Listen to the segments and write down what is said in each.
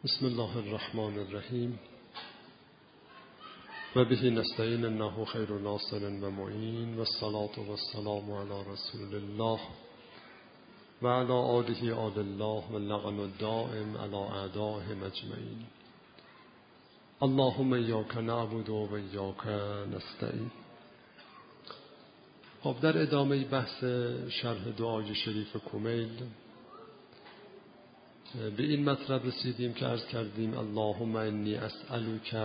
بسم الله الرحمن الرحیم و به نستعین انه خیر ناصر و معین و الصلاة و السلام علی رسول الله و علی آله آل الله و اللعن الدائم علی اعدائهم اجمعین. اللهم ایاک نعبد و ایاک نستعین. خب در ادامه بحث شرح دعای شریف کمیل به این مطلب رسیدیم که عرض کردیم اللهم انی اسألک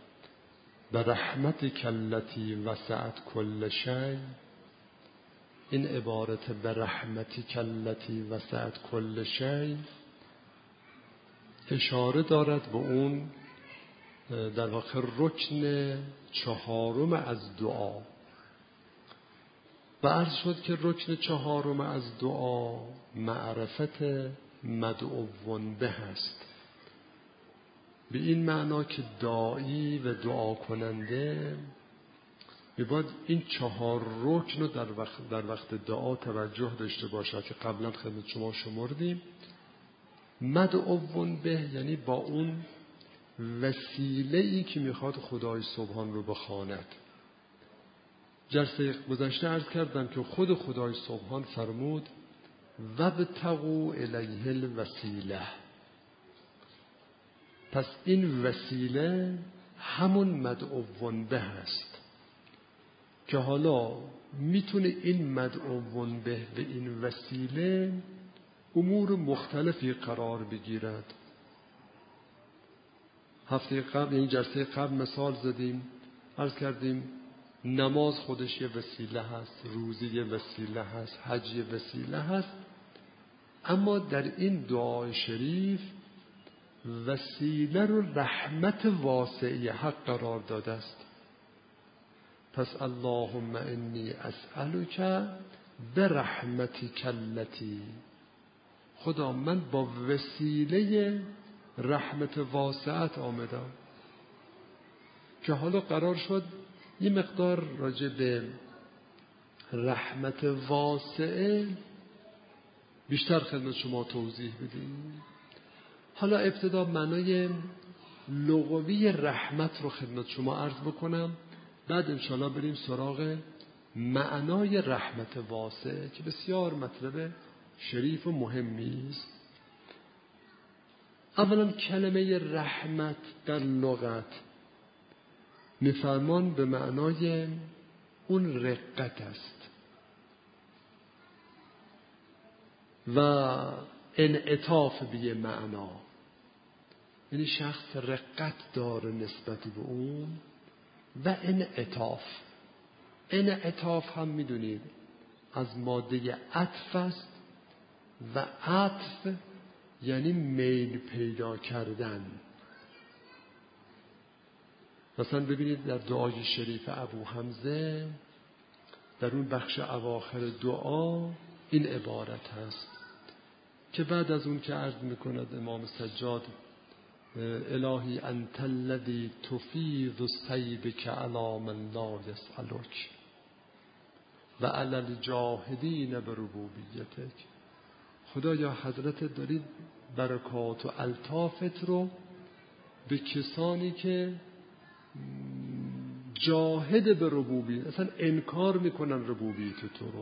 برحمتک التی وسعت کل شیء. این عبارت برحمتک التی وسعت کل شیء اشاره دارد به اون در واقع رکن چهارم از دعا و عرض شد که رکن چهارم از دعا معرفت مدعوون به هست، به این معنا که داعی و دعا کننده میباید این چهار رکن رو در وقت دعا توجه داشته باشد که قبلا خدمت شما شمردیم. مدعوون به یعنی با اون وسیله‌ای که میخواد خدای سبحان رو بخواند. جلسه گذشته عرض کردم که خود خدای سبحان فرمود وابتغوا الیه الوسیله. پس این وسیله همون مدعوون به هست که حالا میتونه این مدعوون به این وسیله امور مختلفی قرار بگیرد. هفته قبل یعنی جلسه قبل مثال زدیم، عرض کردیم نماز خودش یه وسیله هست، روزی یه وسیله هست، حج یه وسیله هست، اما در این دعای شریف وسیله رو رحمت واسعی حق قرار داده است. پس اللهم انی اسألک برحمتک التی، خدا من با وسیله رحمت واسعت آمدم که حالا قرار شد یه مقدار راجع به رحمت واسعه بیشتر خدمت شما توضیح بدیم. حالا ابتدا معنای لغوی رحمت رو خدمت شما عرض بکنم، بعد انشاءالله بریم سراغ معنای رحمت واسعه که بسیار مطلب شریف و مهمی است. اولا کلمه رحمت در لغت میفرمان به معنای اون رقت است و انعطاف به معنا، یعنی شخص رقت داره نسبت به اون و انعطاف هم میدونید از ماده عطف است و عطف یعنی میل پیدا کردن. مثلا ببینید در دعای شریف ابو حمزه در اون بخش اواخر دعا این عبارت هست که بعد از اون که عرض میکند امام سجاد الهی انت الذی تفیض السیبک علی من لا یسألک و علی الجاهدین بربوبیتک. خدایا حضرت دارید برکات و الطافت رو به کسانی که جاهد به ربوبیت اصلا انکار میکنن ربوبیت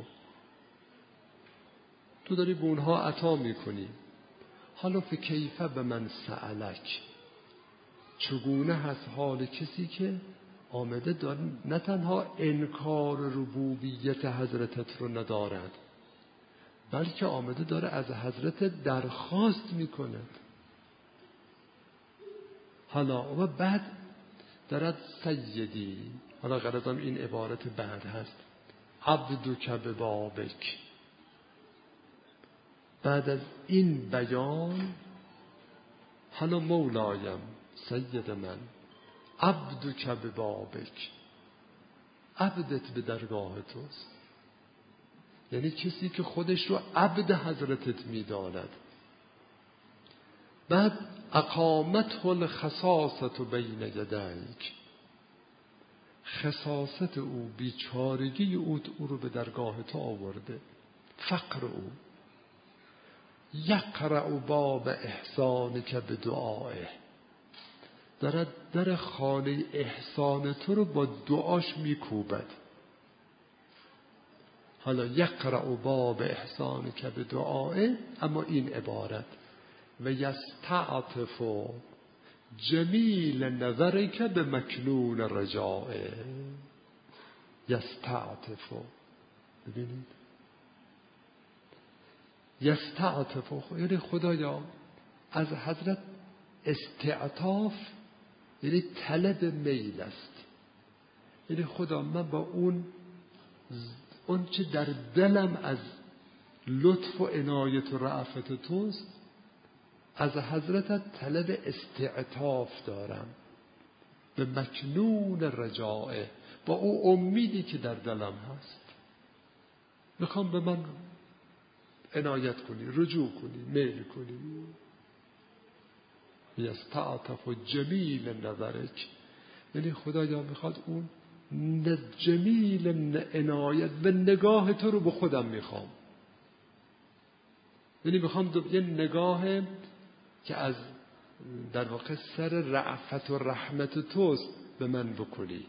تو داری به اونها عطا میکنی. حالا فکیف به من سألک، چگونه هست حال کسی که آمده داره نه تنها انکار ربوبیت حضرتت رو ندارد بلکه آمده داره از حضرت درخواست میکند. حالا و بعد دارد سیدی، حالا غرضم این عبارت بعد هست عبدک ببابک. بعد از این بیان حالا مولایم سید من عبدک ببابک، عبدت به درگاه توست، یعنی کسی که خودش رو عبد حضرتت می‌داند. بعد اقامته الخصاصة بین یدیک، خصاصت او بیچارگی او رو به درگاه تو آورده، فقر او. یقرع باب احسانک بدعائه، دارد در خانه احسان تو رو با دعاش میکوبد. حالا یقرع باب احسانک بدعائه، اما این عبارت و یستعطف جمیل نظرک بمکنون رجائه. یستعطف، ببینید یستعطف یعنی خدایا از حضرت استعطاف یعنی طلب میل است. یعنی خدا من با اون چه در دلم از لطف و عنایت و رأفت توست از حضرتت طلب استعطاف دارم، به مکنون رجائه، با او امیدی که در دلم هست میخوام به من عنایت کنی، رجوع کنی، میل کنی. یستعطف جمیل نظرک، یعنی خدایا میخواد اون جمیل عنایت و نگاه تو رو به خودم میخوام. یعنی میخوام یه نگاه که از در واقع سر رأفت و رحمت توست به من بکنی.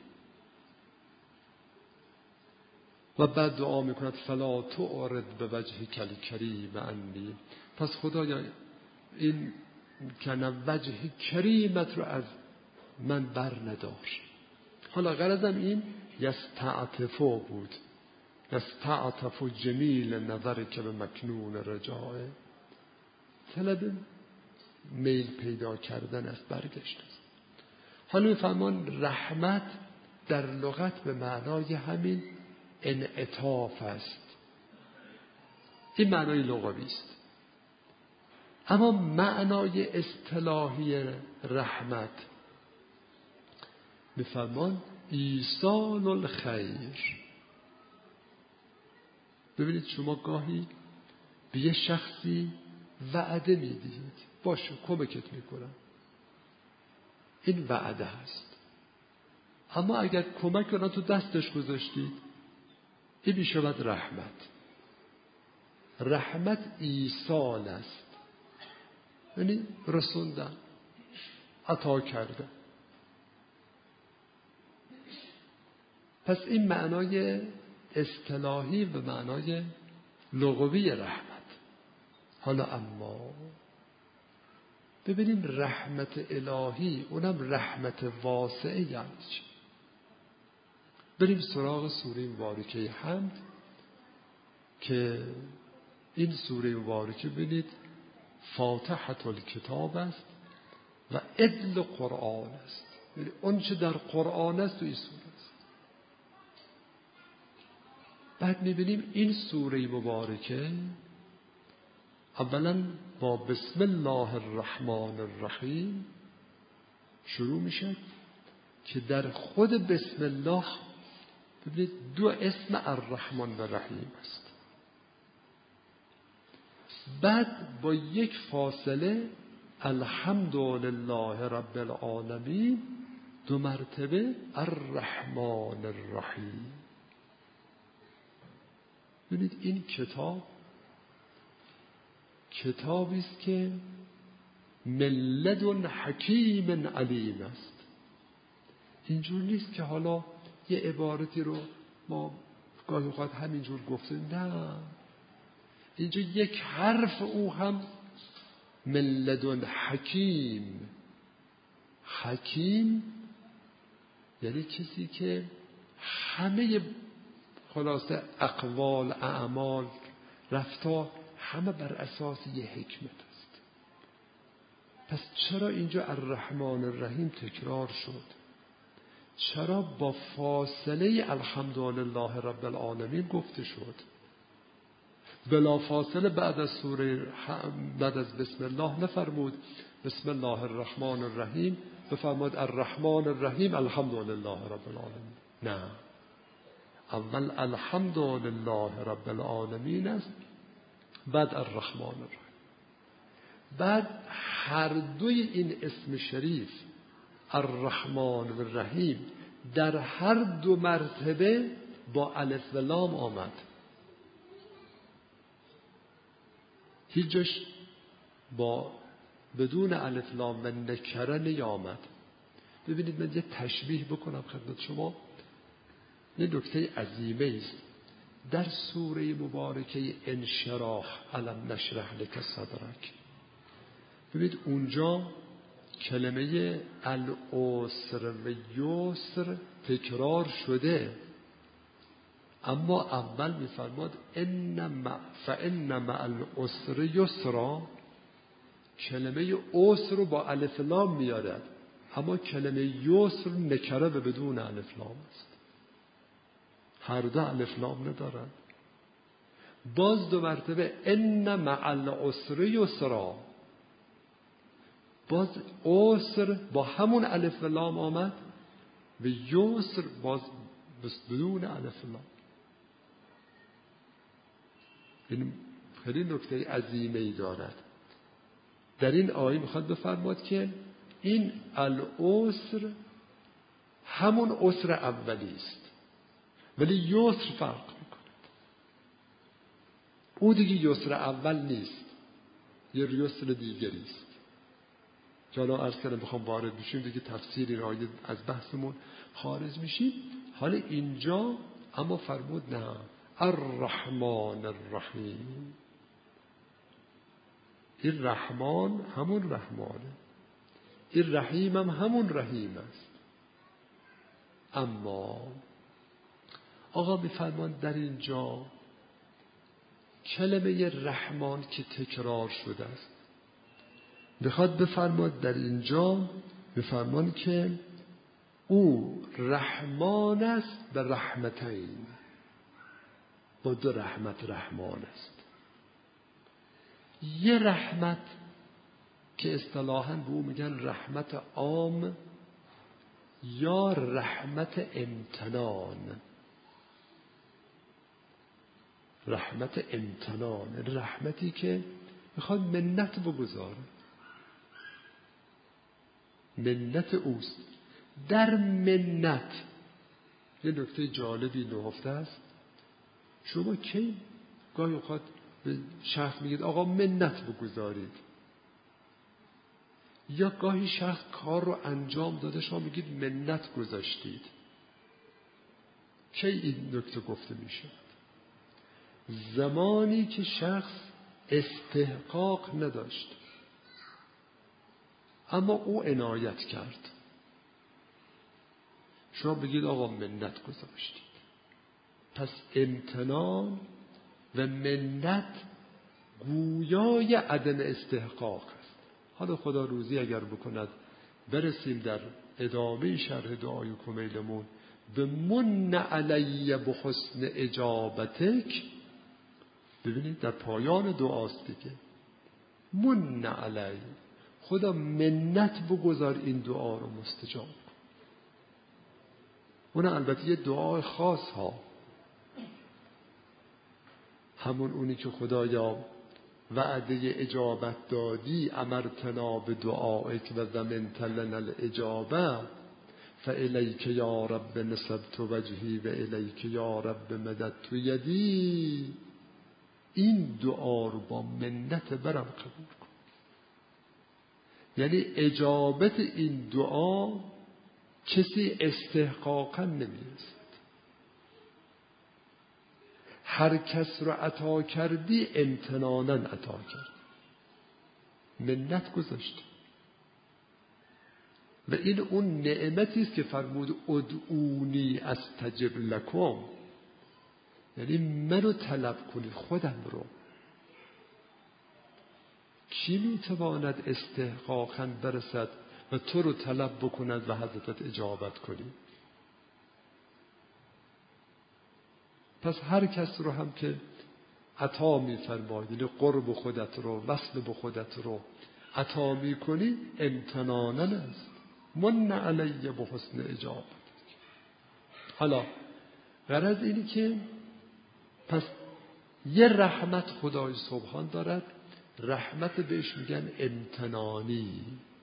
و بعد دعا میکند فلا تعرض بوجهک الکریم عنی، پس خدایا این کنه وجه کریمت رو از من بر ندار. حالا غرضم این یستعطفو بود، یستعطف جمیل نظرک بمکنون رجائه، طلب میل پیدا کردن است، برگشت است. حالا میفهمان رحمت در لغت به معنای همین انعطاف است، این معنای لغوی است. اما معنای اصطلاحی رحمت میفرمان ایصال الخیر. ببینید شما گاهی به یه شخصی وعده میدید باشه کمکت میکنم، این وعده هست، اما اگر کمک رو تو دستش گذاشتید این میشود رحمت. رحمت ایصال است، یعنی رسوندن، عطا کردن. پس این معنای اصطلاحی و معنای لغوی رحمت. حالا اما ببینیم رحمت الهی، اونم رحمت واسعه یعنی چی؟ بریم سراغ سوره مبارکه حمد که این سوره مبارکه ببینید فاتحة الکتاب است و عدل قرآن است، یعنی اون چه در قرآن است تو این سوره است. بعد میبینیم این سوره مبارکه اولا با بسم الله الرحمن الرحیم شروع میشه که در خود بسم الله ببینید دو اسم الرحمن و رحیم است. بعد با یک فاصله الحمد لله رب العالمین، دو مرتبه الرحمن الرحیم. ببینید این کتابی است که من لدن حکیم علیم است. اینجور نیست که حالا یه عبارتی رو ما گاهی اوقات همینجور گفتیم، نه، اینجا یک حرف او هم من لدن حکیم. حکیم یعنی کسی که همه خلاصه اقوال، اعمال، رفتار همه بر اساس یه حکمت است. پس چرا اینجا الرحمن الرحیم تکرار شد؟ چرا با فاصله الحمدلله رب العالمین گفته شد؟ بلا فاصله بعد از بسم الله نفرمود بسم الله الرحمن الرحیم، بفرماد الرحمن الرحیم الحمدلله رب العالمین. نه، اول الحمدلله رب العالمین است، بعد الرحمن الرحیم. بعد هر دوی این اسم شریف الرحمن و الرحیم در هر دو مرتبه با الف و لام آمد. هیچ جاش با بدون الف لام و نکره نیامد. ببینید من یه تشبیه بکنم خدمت شما، یه نکته عظیمه است. در سوره مبارکه انشراح، الم نشرح لک صدرک، ببینید اونجا کلمه العسر و یسر تکرار شده، اما اول میفرماد فان مع العسر یسرا. کلمه عسر رو با الف لام میارد، اما کلمه یسر نکره و بدون الف لام است. هر دو الف لام ندارد. باز دو مرتبه ان مع العسر یسرا، باز عسر با همون الف لام آمد و یسر باز بدون الف لام. این خیلی نکته عظیمه ای دارد. در این آیه میخواد بفرماد که این العسر همون عسر اولی است، ولی یسر فرق میکند. او دیگه یسر اول نیست، یه یسر دیگری است. حالا عرض کردم بخوام وارد بشیم دیگه تفسیر این آیه از بحثمون خارج میشیم. حالا اینجا اما فرمود نه، الرحمن الرحیم. این رحمان همون رحمانه، این رحیم هم همون رحیم است. اما آقا میفرمان در اینجا کلمه رحمان که تکرار شده است، بخواد بفرماد در اینجا بفرمان که او رحمان است به رحمتین، با دو رحمت رحمان است. یه رحمت که اصطلاحاً به او میگن رحمت عام یا رحمت امتنان. رحمت امتنان، رحمتی که میخواد منت بگذاره، منت اوست. در منت یه نکته جالبی نهفته است. شما کی گاهی اوقات به شخص میگید آقا منت بگذارید، یا گاهی شخص کار رو انجام داده شما میگید منت گذاشتید. کی این نکته گفته میشه؟ زمانی که شخص استحقاق نداشت اما او عنایت کرد، شما بگید آقا منت گذاشتید. پس امتنان و منت گویای عدم استحقاق است. حالا خدا روزی اگر بکند برسیم در ادامه شرح دعای کمیلمون به من علی بحسن اجابتک. ببینید در پایان دعاست دیگه، من علی، خدا منت بگذار این دعا رو مستجاب کن. اون البته یه دعای خاص ها، همون اونی که خدایا وعده اجابت دادی، امرتنا به دعایک و ضمنت لنا الاجابه فالیک یا رب نصبت وجهی و الیک یا رب مددت یدی. این دعا رو با منت برم قبول کن. یعنی اجابت این دعا کسی استحقاقا نمیرسد. هر کس رو عطا کردی امتنانا عطا کرد، منت گذاشت. و این اون نعمتی است که فرمود ادعونی استجب لکم، یعنی منو طلب کنید، خودم رو. کی میتواند استحقاقاً برسد و تو رو طلب بکند و حضرتت اجابت کنی؟ پس هر کس رو هم که عطا می‌فرماید، یعنی قرب خودت رو، وصل به خودت رو عطا می‌کنی، امتنانا است. من علی بحسن اجابت. حالا غرض اینی که پس یه رحمت خدای سبحان دارد، رحمت بهش میگن امتنانی.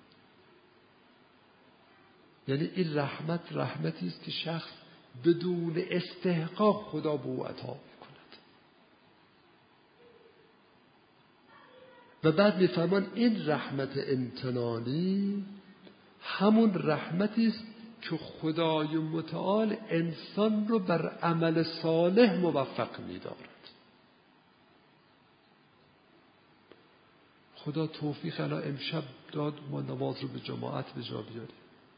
یعنی این رحمت رحمتی است که شخص بدون استحقاق خدا به او عطا میکند. و بعد میفرمان این رحمت امتنانی همون رحمتی است که خدای متعال انسان رو بر عمل صالح موفق می‌دارد. خدا توفیق الان امشب داد ما نماز رو به جماعت به جا بیاریم.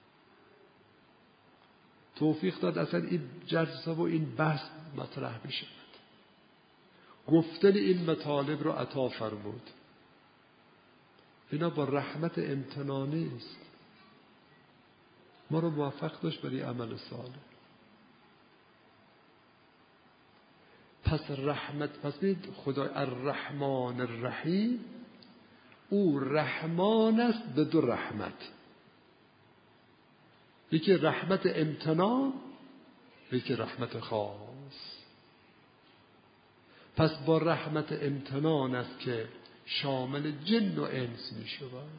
توفیق داد اصلا این جلسه و این بحث مطرح بشه. گفتن این مطالب رو عطا فرمود. اینا با رحمت امتنانی است. ما رو موفق داشت برای عمل صالح. پس بید خدای الرحمن الرحیم، او رحمان است به دو رحمت، یکی رحمت امتنان، یکی رحمت خاص. پس با رحمت امتنان است که شامل جن و انس می شود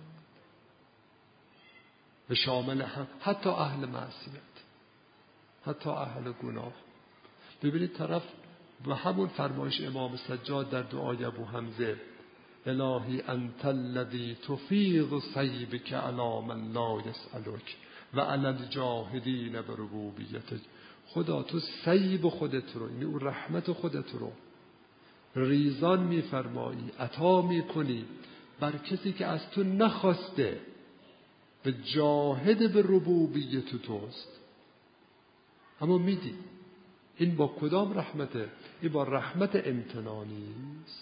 و شامل حتی اهل معصیت، حتی اهل گناه. ببینید طرف و همون فرمایش امام سجاد در دعای ابو حمزه، الهی انت الذی تفیض صیبک علی من لا یسألک و علی الجاهدین بربوبیتک. خدا تو صیب خودت رو، یعنی اون رحمت خودت رو ریزان میفرمایی، عطا میکنی بر کسی که از تو نخواسته و جاهد به ربوبیت توست، اما میدی. این با کدام رحمته؟ این با رحمت امتنانی است.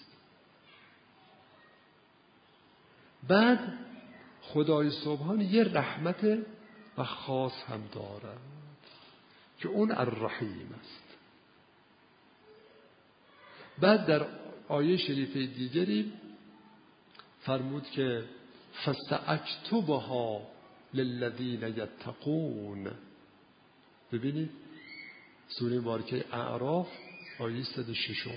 بعد خدای سبحان یه رحمت و خاص هم دارد که اون الرحیم است. بعد در آیه شریفه دیگری فرمود که فسأکتبها للذین یتقون. ببینید سوره مبارکه اعراف آیه 106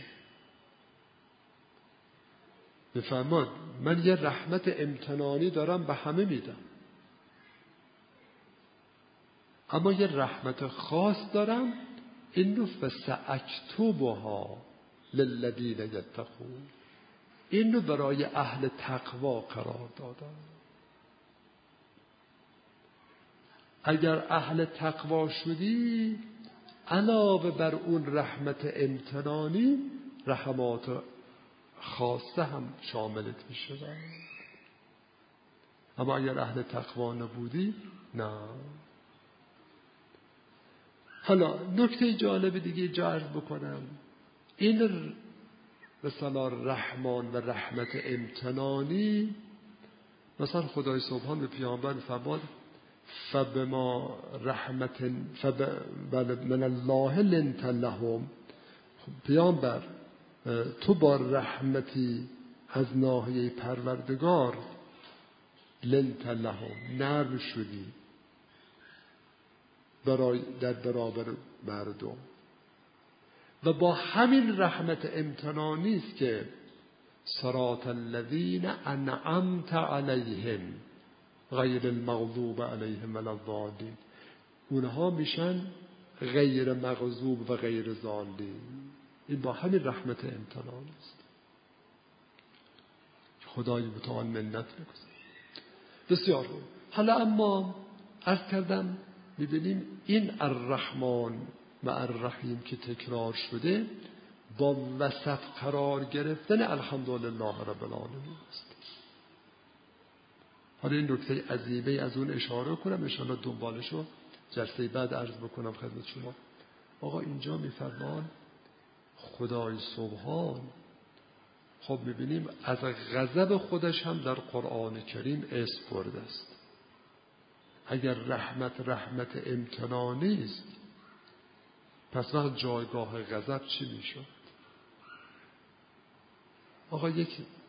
بفرماد من یه رحمت امتنانی دارم به همه میدم، اما یه رحمت خاص دارم، این رو فسأکتبها للذین یتقون، این رو برای اهل تقوا قرار دادم. اگر اهل تقوا شدی علاوه بر اون رحمت امتنانی رحمات خاصه هم شاملت می شود. اما اگر اهل تقوا نبودی نه. حالا نکته جالب دیگه جا عرض بکنم، این مثلا رحمان و رحمت امتنانی، مثلا خدای سبحان به پیامبر فرمود فبما رحمت من الله لنت لهم. پیامبر تو با رحمتی از ناحیه پروردگار لنت لهم نرم شدی در برابر مردم، و با همین رحمت امتنانی است که صراط الذین انعمت علیهم غیر المغضوب علیهم ولا الضالین، اونها میشن غیر مغضوب و غیر ضالین. این با همین رحمت امتنان است. خدای متعال منت بگذار. بسیار خوب. حالا اما عرض کردم میبینیم این الرحمن و الرحیم که تکرار شده با وسط قرار گرفتن الحمدلله رب العالمین است. حالا این نکته عظیمه از اون اشاره کنم، انشاءالله دنبالشو جلسه بعد عرض بکنم خدمت شما. آقا اینجا میفرمان خدای سبحان، خب میبینیم از غضب خودش هم در قرآن کریم اسم برده است. اگر رحمت امتنانی است، پس وقت جایگاه غضب چی میشد؟ آقا یک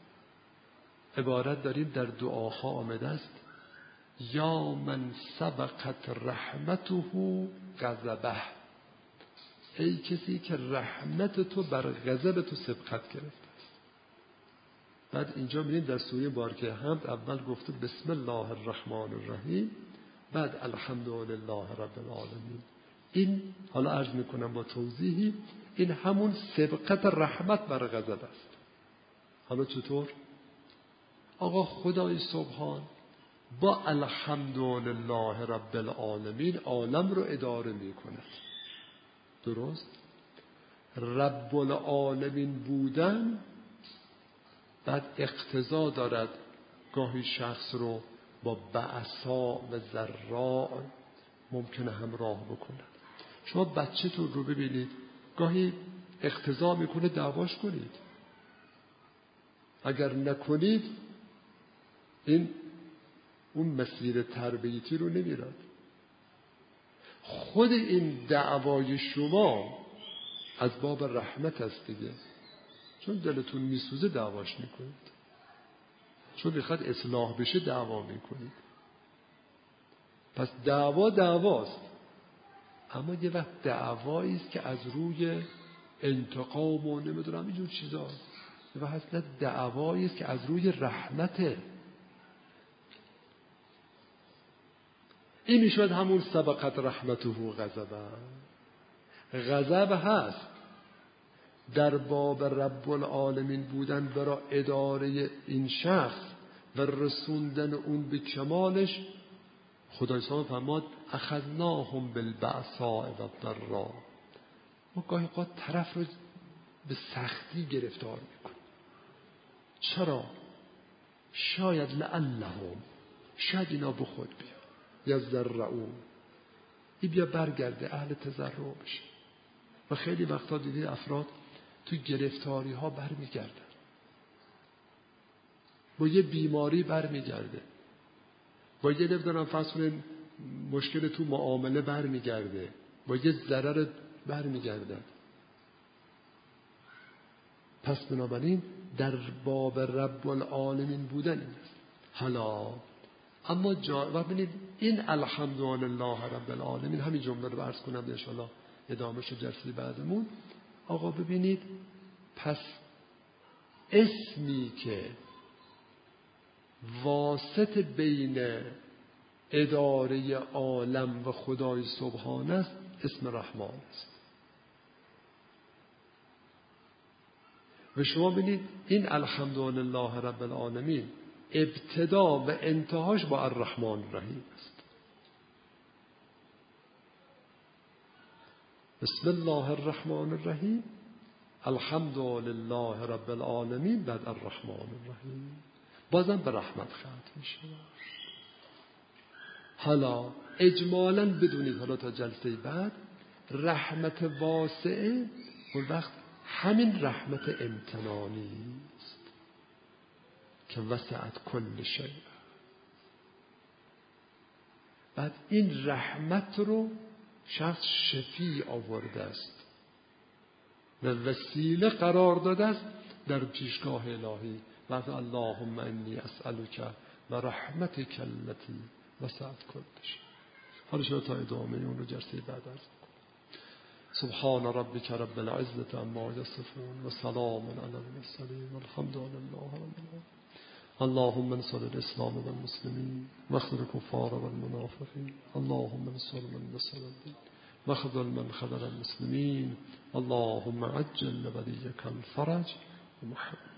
عبارت داریم در دعاها آمده است، یا من سبقت رحمته غضبه، ای کسی که رحمت تو بر غضب تو سبقت گرفته است. بعد اینجا می‌بینیم در سوره مبارکه حمد اول گفته بسم الله الرحمن الرحیم، بعد الحمدلله رب العالمین. این حالا عرض میکنم با توضیحی، این همون سبقت رحمت بر غضب است. حالا چطور؟ آقا خدای سبحان با الحمدلله رب العالمین عالم رو اداره می کند. درست؟ رب العالمین بودن بعد اقتضا دارد گاهی شخص رو با بعثا و ضراء ممکنه همراه بکند. شما بچه‌تون رو ببینید گاهی اقتضا میکنه دعواش کنید، اگر نکنید اون مسیر تربیتی رو نمیرد. خود این دعوای شما از باب رحمت است دیگه، چون دلتون میسوزه دعواش میکنید، چون میخواد اصلاح بشه دعوا میکنید. پس دعواست، اما یه وقت دعوایی است که از روی انتقام و نمیدونم اینجور چیزاست، یه وقت اصلا دعوایی است که از روی رحمته. این میشود همون سبقت رحمته غضبا. غضب هست در باب رب العالمین بودن برای اداره این شخص و رسوندن اون به کمالش. خدای سبحانه فرماد اخذناهم بالبأساء والضراء. ما گاهی اوقات طرف رو به سختی گرفتار میکنیم. چرا؟ شاید لعلهم، شاید اینا به خود بیا یضرعون، این بیا برگرده اهل تضرع بشه. و خیلی وقتا دیدید افراد تو گرفتاری ها برمیگردن، با یه بیماری برمیگرده، با یه نمیدونم فرض مشکل تو معامله برمیگرده، با یه ضرر برمیگردن. پس بنابراین در باب رب العالمین بودن این است. حالا اما و ببینید این الحمدلله رب العالمین، همین جمله رو عرض کنم ان شاء الله ادامهش جلسه بعدمون. آقا ببینید، پس اسمی که واسط بین اداره عالم و خدای سبحان است اسم رحمان است. و شما ببینید این الحمدلله رب العالمین ابتدا و انتهاش با الرحمن الرحیم است. بسم الله الرحمن الرحیم، الحمدلله رب العالمین، بعد الرحمن الرحیم، بازم به رحمت ختم میشه. حالا اجمالاً بدونید، حالا تا جلسه بعد، رحمت واسعه اون وقت همین رحمت امتنانی است که وسعت کل شیء. بعد این رحمت رو شخص شفیع آورده است و وسیله قرار داده است در پیشگاه الهی. بعد اللهم انی اسألک و رحمتک التي وسعت کل شیء. حالا شما تا ادامه اون رو جلسه بعد عرض کنم. سبحان ربک رب العزة عما یصفون و سلام علی المرسلین والحمد لله رب العالمین. اللهم انصر الاسلام والمسلمین واخذل الكفار والمنافقین. اللهم انصر من نصر الدین واخذل من خذل المسلمین. اللهم عجل لوليك الفرج. محمد